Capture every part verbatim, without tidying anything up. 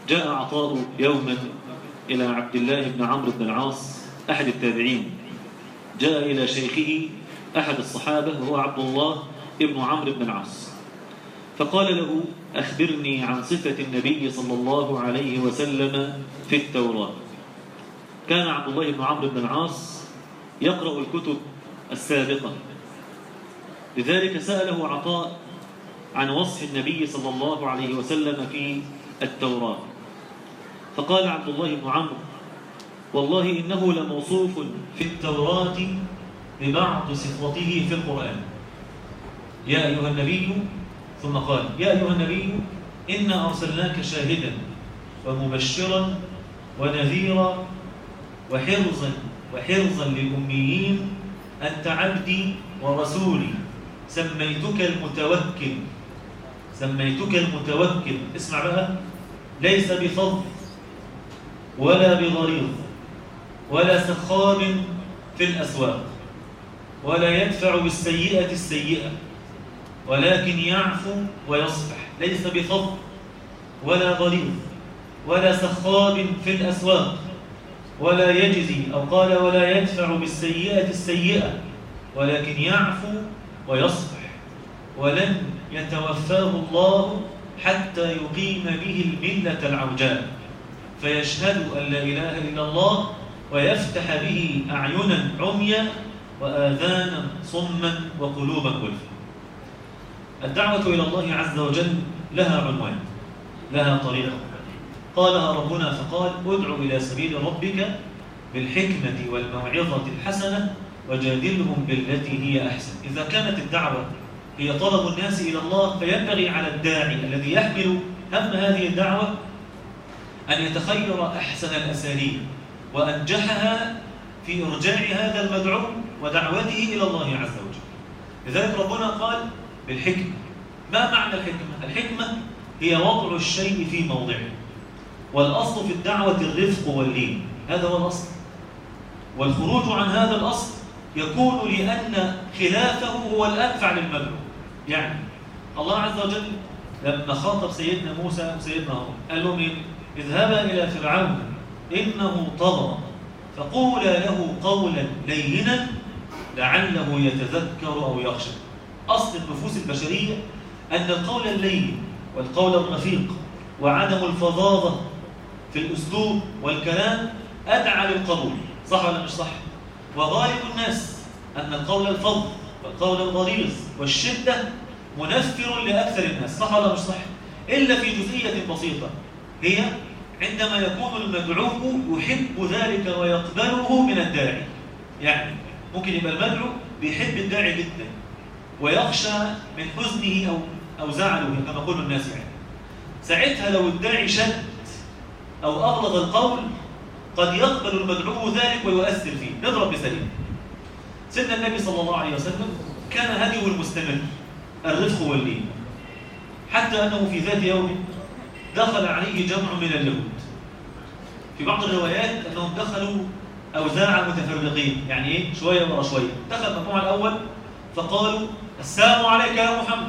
جاء عطاء يوما إلى عبد الله بن عمرو بن العاص أحد التابعين، جاء إلى شيخه أحد الصحابة وهو عبد الله بن عمرو بن العاص، فقال له: أخبرني عن صفة النبي صلى الله عليه وسلم في التوراة. كان عبد الله بن عمرو بن العاص يقرأ الكتب السابقة، لذلك سأله عطاء عن وصف النبي صلى الله عليه وسلم في التوراة، فقال عبد الله بن عمرو: والله إنه لموصوف في التوراة ببعض صفاته في القرآن. يا أيها النبي، ثم قال: يا أيها النبي إنا أرسلناك شاهدا ومبشرا ونذيرا وحرزا وحرزا للأميين، أنت عبدي ورسولي، سميتك المتوكل سميتك المتوكل اسمع بقى: ليس بفظ ولا بضرير ولا سخاب في الأسواق، ولا يدفع بالسيئة السيئة، ولكن يعفو ويصفح. ليس بفظ ولا ضرير ولا سخاب في الأسواق، ولا يجزي، أو قال ولا يدفع بالسيئة السيئة، ولكن يعفو ويصفح. ولن يتوفاه الله حتى يقيم به الملة العوجاء، فيشهد أن لا إله إلا الله ويفتح به أعينا عميا وآذانا صما وقلوبا غلفا. الدعوة إلى الله عز وجل لها عنوان، لها طريقة، قالها ربنا فقال: ادع إلى سبيل ربك بالحكمة والموعظة الحسنة وجادلهم بالتي هي أحسن. إذا كانت الدعوة هي طلب الناس إلى الله، فينبغي على الداعي الذي يحمل هم هذه الدعوة أن يتخير أحسن الأساليب وأنجحها في إرجاع هذا المدعو ودعوته إلى الله عز وجل. لذلك ربنا قال بالحكمة. ما معنى الحكمة؟ الحكمة هي وضع الشيء في موضعه، والأصل في الدعوة الرفق واللين، هذا هو الأصل. والخروج عن هذا الأصل يكون لأن خلافه هو الأنفع للمدعو. يعني الله عز وجل لما خاطب سيدنا موسى وسيدنا هارون قال لهم: اذهبا إلى فرعون إنه طغى فقولا له قولا لينا لعله يتذكر أو يخشى. أصل النفوس البشرية أن القول اللين والقول الرفيق وعدم الفظاظة في الأسلوب والكلام أدعى للقبول، صح ولا مش صح؟ وغالب الناس أن القول الفظ والقول الغليظ والشدة منفر لأكثر الناس، صح ولا مش صح؟ إلا في جزئية بسيطة، هي عندما يكون المدعو يحب ذلك ويقبله من الداعي. يعني ممكن يبقى المدعو بيحب الداعي جدا ويخشى من حزنه أو أو زعله كما يقول الناس، يعني ساعتها لو الداعي شد أو أغلظ القول قد يقبل المدعو ذلك ويؤثر فيه. نضرب مثال: سيدنا النبي صلى الله عليه وسلم كان هديه المستمر الرفق واللين، حتى أنه في ذات يوم دخل عليه جمع من اليهود. في بعض الروايات أنهم دخلوا أوزاع متفرقين، يعني إيه؟ شوية ورا شوية. دخل المجموعة الأول فقالوا: السلام عليك يا محمد.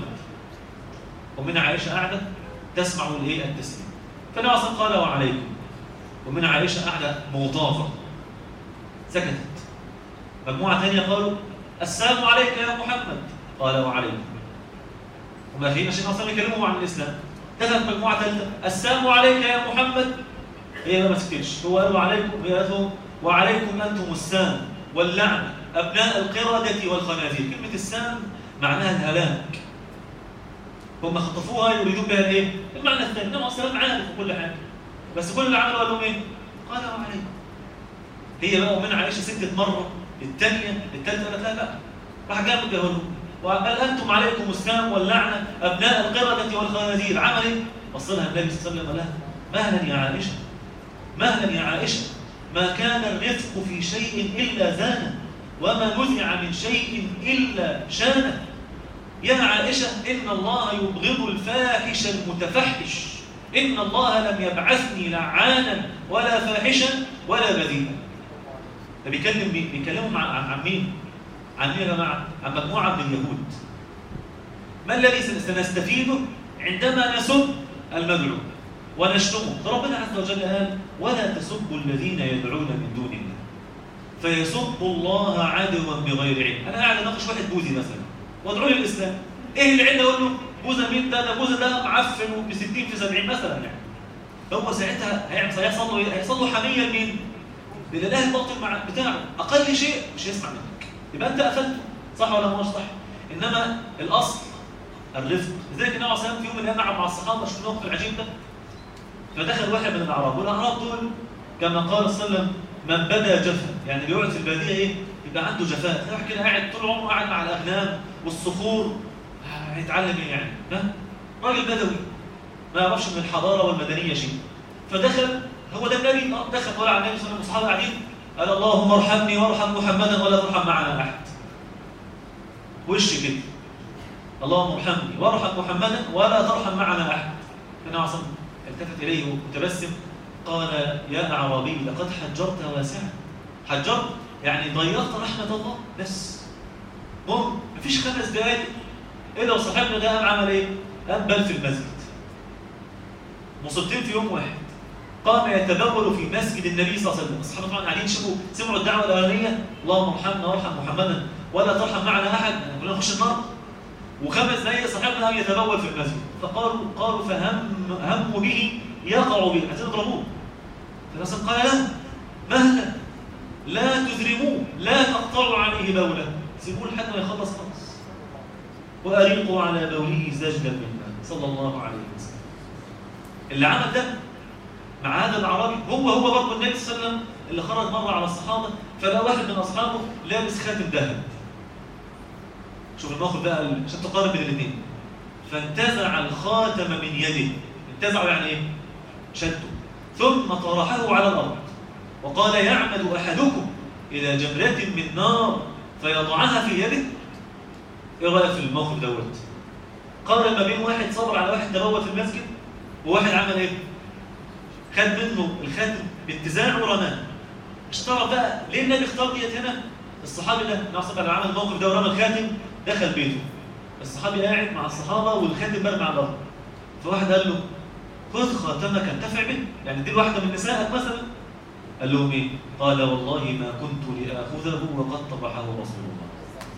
ومن عائشة قاعدة تسمع الإيه؟ التسليم. فالنبي صلى الله عليه وسلم قال: وعليكم. ومن عائشة قاعدة مغتاظة سكتت. مجموعة ثانية قالوا: السلام عليك يا محمد. قال: وعليكم. وما فينا شيء أصلا يكلمهم عن الإسلام. دخلت مجموعة ثالثة: السلام عليك يا محمد. هي ما سكتش، هو قال: وعليكم. هي قالت: وعليكم أنتم السام واللعنة أبناء القردة والخنازير. كلمة السام معناها الهلاك. هم خطفوها يريدون بها الايه؟ المعنى الثاني. النبي صلى الله عليه وسلم عارف وكل حاجة، بس كل اللي عمله قال لهم ايه؟ قال: وعليكم. هي بقى ومن عائشة سكتت مرة، الثانية، الثالثة قالت: لا لا، راح جاب اليهود وقال: أنتم عليكم السام واللعنة أبناء القردة والخنازير. عمل ايه؟ بص لها النبي صلى الله عليه وسلم قال لها: مهلا يا عائشة، مهلا يا عائشة، ما كان الرفق في شيء إلا زانه، وما نزع من شيء إلا شانه. يا عائشة، إن الله يبغض الفاحش المتفحش، إن الله لم يبعثني لعانا ولا فاحشا ولا بذيئا. ده بيكلم مين؟ بيكلمهم عن, عن مين؟ عن مين يا جماعة؟ عن مجموعة من اليهود. ما الذي سنستفيده عندما نسب المدعو؟ ونشتمه. فربنا عز وجل قال ولا تسبوا الذين يدعون من دون الله فيسبوا الله عدوا بغير علم. انا قاعد اناقش واحد بوذي مثلا وادعو لي الاسلام، ايه العله؟ اقول له بوذا مين ده؟ ده بوذا ده معفن وب ستين في سبعين مثلا يعني. هو ساعتها هيحصل له هيحصل له حميه لمين؟ للاله الباطل مع بتاعه، اقل شيء مش هيسمع منك، يبقى انت قفلته، صح ولا مش صح؟ انما الاصل الرفق. لذلك النبي عليه الصلاه والسلام في يوم من الايام مع الصحابه شفنا الموقف العجيب ده، فدخل واحد من الاعراب، والاعراب دول كما قال صلى الله عليه وسلم من بدا جفا، يعني اللي يقعد في الباديه ايه؟ يبقى عنده جفاء، تلاقي كده قاعد طول عمره قاعد مع الاغنام والصخور، هيتعلم ايه يعني؟ ها؟ راجل بدوي ما يعرفش من الحضاره والمدنيه شيء. فدخل هو ده النبي، اه دخل طلع على النبي صلى الله عليه وسلم والصحابه قاعدين، قال اللهم ارحمني وارحم محمدا ولا ترحم معنا احد. وش كده اللهم ارحمني وارحم محمدا ولا ترحم معنا احد. النبي عليه التفت اليه متبسم قال يا اعرابي لقد حجرت واسعا. حجرت يعني ضيقت رحمه الله، بس مم مفيش خمس دقائق ايه لو صاحبنا ده قام عمل ايه؟ قام بل في المسجد مصيبتين في يوم واحد. قام يتبول في مسجد النبي صلى الله عليه وسلم، الصحابه طبعا قاعدين شافوا سمعوا الدعوه الاولانيه اللهم ارحمنا وارحم محمدا ولا ترحم معنا احد، كلنا نخش النار. وخمس دقائق صاحبنا قام يتبول في المسجد، فقالوا قالوا فهم هموا به يقع به، عايزين يضربوه. فالنبي قال لهم مهلا لا تذرموه لا تقطعوا عليه بوله، سيبوه لحد ما يخلص خالص، واريقوا على بوله سجدا منا صلى الله عليه وسلم. اللي عمل ده مع هذا الاعرابي هو هو برضه النبي صلى الله عليه وسلم اللي خرج مره على الصحابه، فلقى واحد من اصحابه لابس خاتم ذهب. شوف الموقف بقى عشان تقارن بين الاثنين. فانتزع الخاتم من يده، انتزعه يعني ايه؟ شده، ثم طرحه على الارض وقال يعمد احدكم الى جمره من نار فيضعها في يده. ايه رايك في الموقف دوت؟ قارن ما بين واحد صبر على واحد تبول في المسجد، وواحد عمل ايه؟ خد منه الخاتم بانتزاعه ورماه. اشترى بقى ليه النبي اختار ديت هنا؟ الصحابي ده ناصر اللي عمل الموقف ده ورمى الخاتم دخل بيته، الصحابي قاعد مع الصحابه والخاتم مرمي على الارض. فواحد قال له خذ خاتمك انتفع به، يعني دي واحده من نسائك مثلا. قال لهم ايه؟ قال والله ما كنت لاخذه وقد طبحه رسول الله.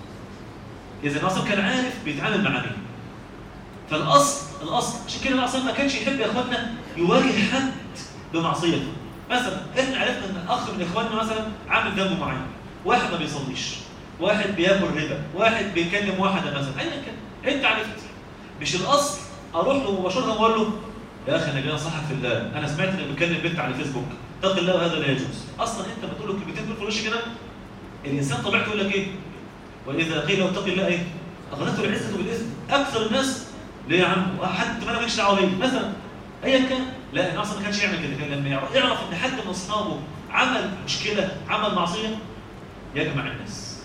اذا ناصر كان عارف بيتعامل مع مين. فالاصل الاصل عشان كده ناصر ما كانش يحب يا اخواننا يواجه حد بمعصيته. مثلا احنا عرفنا ان اخ من اخواننا مثلا عامل ذنب معين، واحد ما بيصليش، واحد بياكل ربا، واحد بيكلم واحده مثلا، ايا كان انت عرفت، مش الاصل اروح له مباشره واقول له يا اخي انا جاي انصحك في الله، انا سمعت انك بتكلم بنت على فيسبوك، اتق الله وهذا لا يجوز. اصلا انت ما تقول له كلمتين دول في وش كده، الانسان طبيعته يقول لك ايه؟ واذا قيل اتق الله ايه؟ اغلته العزه بالاثم. اكثر الناس ليه يا عم؟ حد ما مالكش دعوه بيه مثلا، ايا كان. لا الناصر ما كانش يعمل كده، كان لما يعرف, يعرف ان حد من اصحابه عمل مشكله، عمل معصيه، يجمع الناس.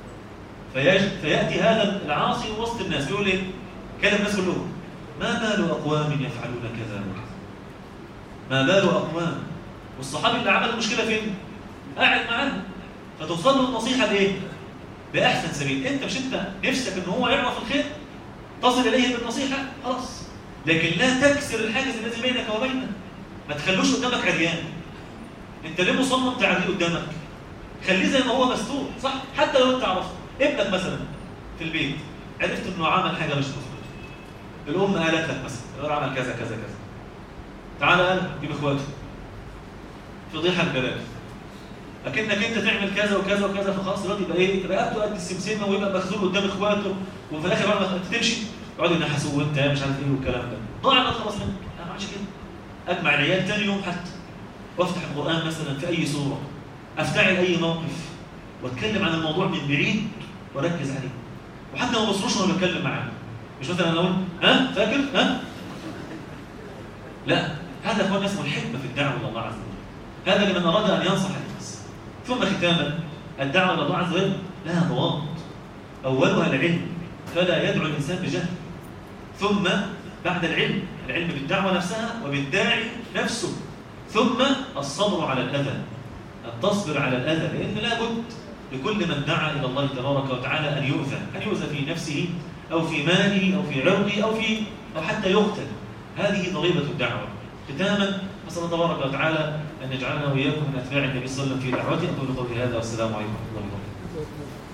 فياتي هذا العاصي وسط الناس يقول ايه؟ كلم الناس كلهم ما بال اقوام يفعلون كذا وكذا. ما بال اقوام، والصحابي اللي عمل المشكله فين؟ قاعد معاهم. فتوصل له النصيحه بايه؟ باحسن سبيل. انت مش انت نفسك ان هو يعرف الخير؟ تصل اليه بالنصيحه خلاص، لكن لا تكسر الحاجز الذي بينك وبينه. ما تخلوش قدامك عريان. انت ليه مصمم تعريه قدامك؟ خليه زي ما هو مستور، صح؟ حتى لو انت عرفت ابنك مثلا في البيت عرفت انه عمل حاجه مش مظبوطه، الام قالت لك مثلا الولد عمل كذا كذا كذا، تعالى قال جيب اخواته فضيحه البلاد، لكنك انت تعمل كذا وكذا وكذا، فخلاص دلوقتي يبقى ايه؟ رقبته قد السمسمه ويبقى مخزول قدام اخواته، وفي الاخر بعد ما تمشي يقعدوا ينحسوا وانت مش عارف ايه والكلام ده. ضاع الوقت خلاص منك. انا ما عملش كده. اجمع العيال ثاني يوم حتى وافتح القران مثلا في اي سوره، افتعل اي موقف واتكلم عن الموضوع من بعيد واركز عليه، وحتى ما بصروش وانا بتكلم معاه. مش مثلا انا اقول ها فاكر ها؟ لا، هذا هو اسمه الحكمه في الدعوه الى الله عز وجل. هذا لمن اراد ان ينصح الناس. ثم ختاما الدعوه الى الله عز وجل لها ضوابط، اولها العلم، فلا يدعو الانسان بجهل. ثم بعد العلم، العلم بالدعوه نفسها وبالداعي نفسه. ثم الصبر على الاذى، ان تصبر على الاذى، لان لا بد لكل من دعا الى الله تبارك وتعالى ان يؤذى، ان يؤذى في نفسه او في ماله او في عرضه او في او حتى يقتل. هذه ضريبه الدعوه. ختاما نسأل الله تبارك وتعالى أن يجعلنا وإياكم من أتباع النبي صلى الله عليه وسلم في دعوته. أقول قولي هذا والسلام عليكم ورحمة الله وبركاته.